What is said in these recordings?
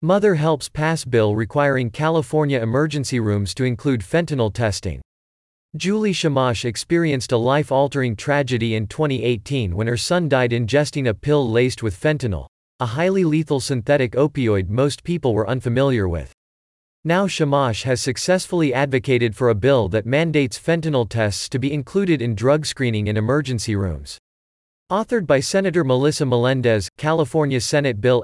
Mother helps pass bill requiring California emergency rooms to include fentanyl testing. Julie Shamash experienced a life-altering tragedy in 2018 when her son died ingesting a pill laced with fentanyl, a highly lethal synthetic opioid most people were unfamiliar with. Now Shamash has successfully advocated for a bill that mandates fentanyl tests to be included in drug screening in emergency rooms. Authored by Senator Melissa Melendez, California Senate Bill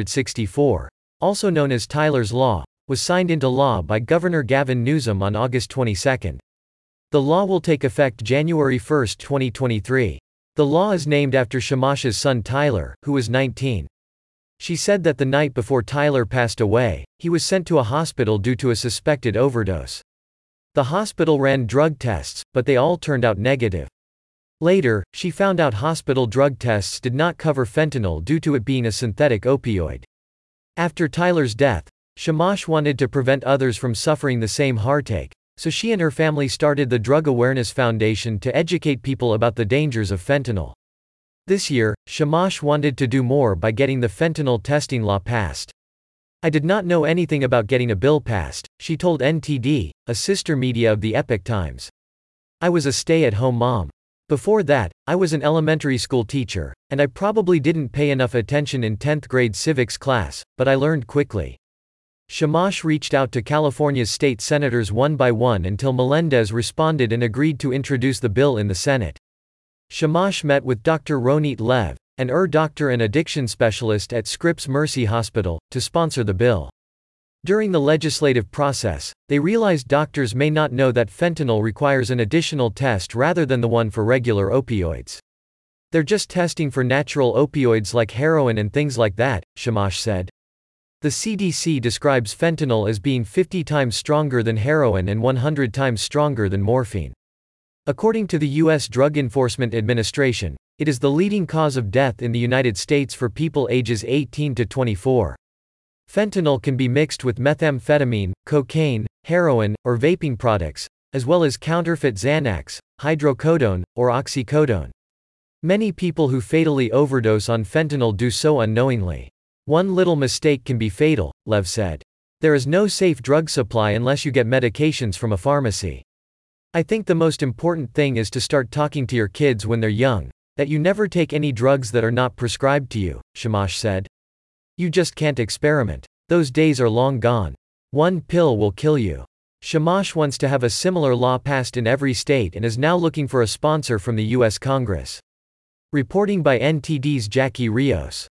864, also known as Tyler's Law, was signed into law by Governor Gavin Newsom on August 22. The law will take effect January 1, 2023. The law is named after Shamash's son Tyler, who was 19. She said that the night before Tyler passed away, he was sent to a hospital due to a suspected overdose. The hospital ran drug tests, but they all turned out negative. Later, she found out hospital drug tests did not cover fentanyl due to it being a synthetic opioid. After Tyler's death, Shamash wanted to prevent others from suffering the same heartache, so she and her family started the Drug Awareness Foundation to educate people about the dangers of fentanyl. This year, Shamash wanted to do more by getting the fentanyl testing law passed. "I did not know anything about getting a bill passed," she told NTD, a sister media of the Epoch Times. "I was a stay-at-home mom. Before that, I was an elementary school teacher, and I probably didn't pay enough attention in 10th grade civics class, but I learned quickly." Shamash reached out to California's state senators one by one until Melendez responded and agreed to introduce the bill in the Senate. Shamash met with Dr. Ronit Lev, an doctor and addiction specialist at Scripps Mercy Hospital, to sponsor the bill. During the legislative process, they realized doctors may not know that fentanyl requires an additional test rather than the one for regular opioids. "They're just testing for natural opioids like heroin and things like that," Shamash said. The CDC describes fentanyl as being 50 times stronger than heroin and 100 times stronger than morphine. According to the U.S. Drug Enforcement Administration, it is the leading cause of death in the United States for people ages 18 to 24. Fentanyl can be mixed with methamphetamine, cocaine, heroin, or vaping products, as well as counterfeit Xanax, hydrocodone, or oxycodone. Many people who fatally overdose on fentanyl do so unknowingly. "One little mistake can be fatal," Lev said. "There is no safe drug supply unless you get medications from a pharmacy. I think the most important thing is to start talking to your kids when they're young, that you never take any drugs that are not prescribed to you," Shamash said. "You just can't experiment. Those days are long gone. One pill will kill you." Shamash wants to have a similar law passed in every state and is now looking for a sponsor from the U.S. Congress. Reporting by NTD's Jackie Rios.